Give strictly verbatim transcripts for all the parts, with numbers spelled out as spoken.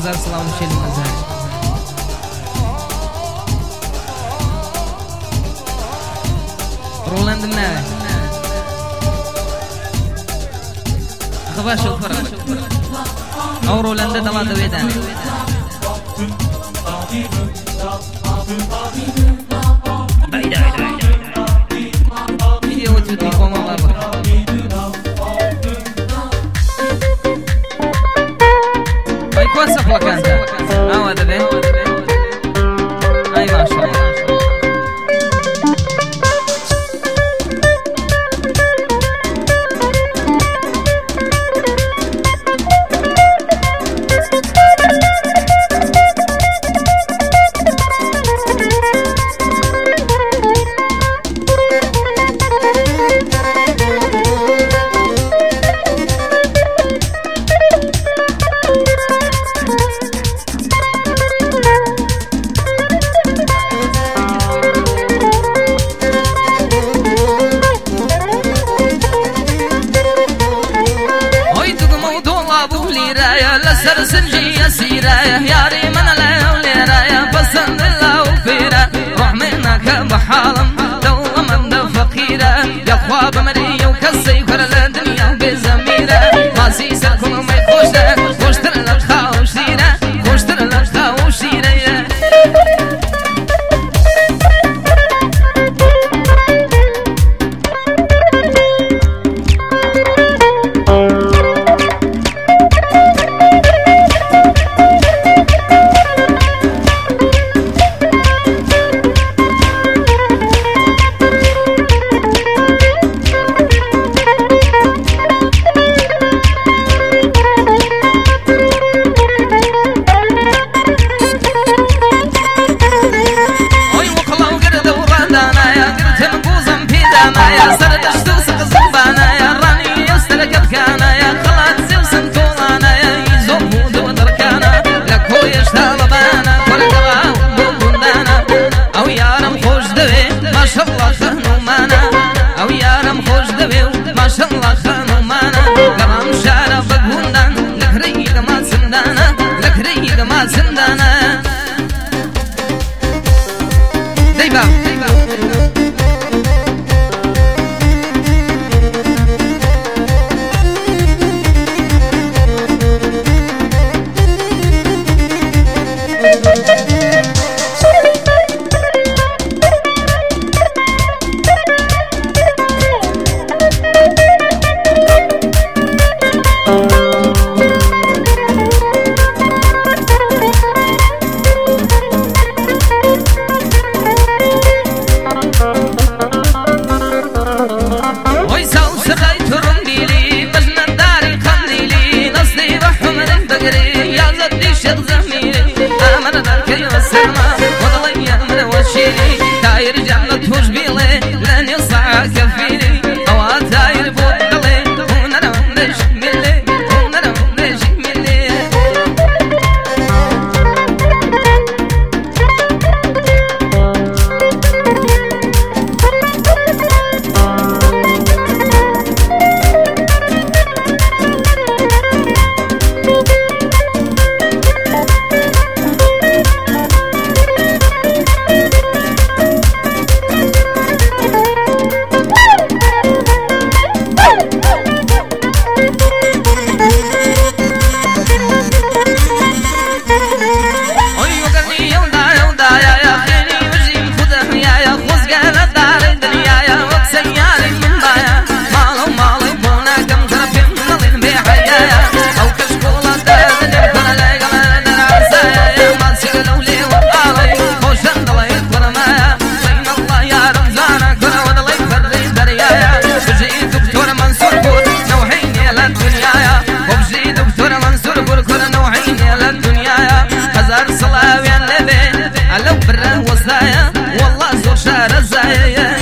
هزار سلام شيل مزاج رولاند الناوي أخبار شوفر أو رولاند دلات ويدان بعيدة فيديو وتودي قوم الله أي كواسة فلك أنت أو هذا به أي ما شاء الله سرسنجي سيرايا ياري من لا وليرايا بسند الله وفيرا روح منك بحالم دوما من فقيرة يا خواب مري وكسي كل الدنيا بزميرة ما سيسكم ما يخوشنا خوشتر لك خوشينا خوشتر لك خوشينا ما شاء الله خانو مانا قرام شارع بقوندان لك ريق ما زندانا لك ريق ما زندانا دايبا يرجع لطفوش بيلي لن يصعى كفيلي أو تاير بوطلي ونرى ونرجع ملي ونرى ونرجع ملي والله زور شارع الزايا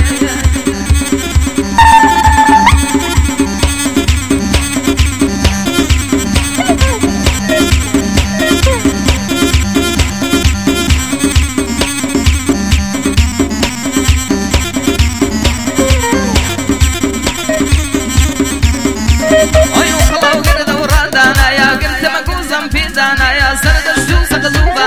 أيوة خلاو قرد ورادانا يا قلت مقوزم في دانا يا سرد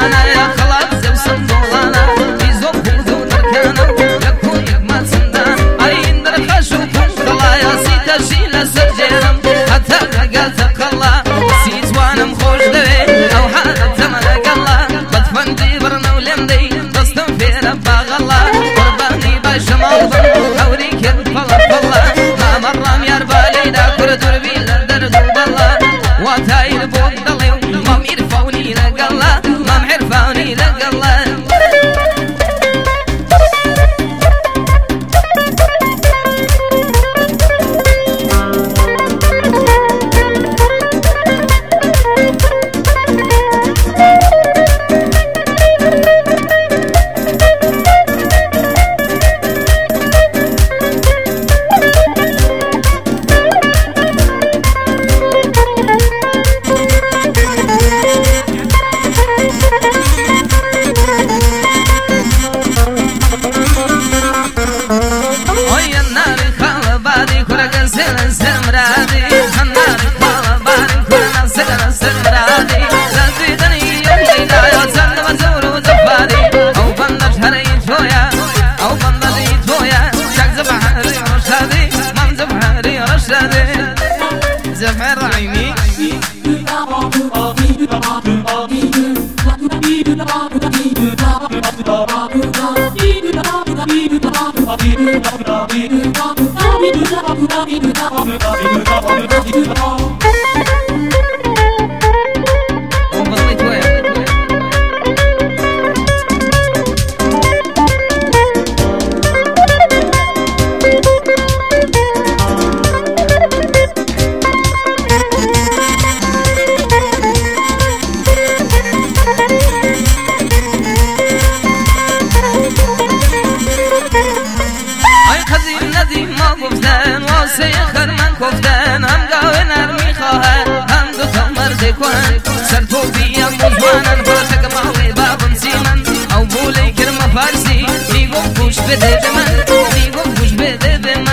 جوانا يا خلاص زوسم دولانا في زوب بودو دركانا يكون يكما سندان أين درخشوكم خلايا سيتا شيلا سجيرم حتى لقاتك الله سيزوانم خوش دوي أو حالة تملك الله بطفندي برنا ولمدي تصدم في رباغ الله قرباني باشمال بن حوريك الفلا فلا ما مرام يربالي دا كردور بيلا دردو بالله وتاير بود دلي ما ميرفوني لقلا ما معرفوني لقلا زفر عيني سيخر من كفتان هم قاوين ارمي خواهن هم دو تمر ديكوان سرطو بيا مزوانا فرشك معوي باب سيمن او بولي كرم فارسي بيقوم كوش بده بمن بيقوم كوش بده بمن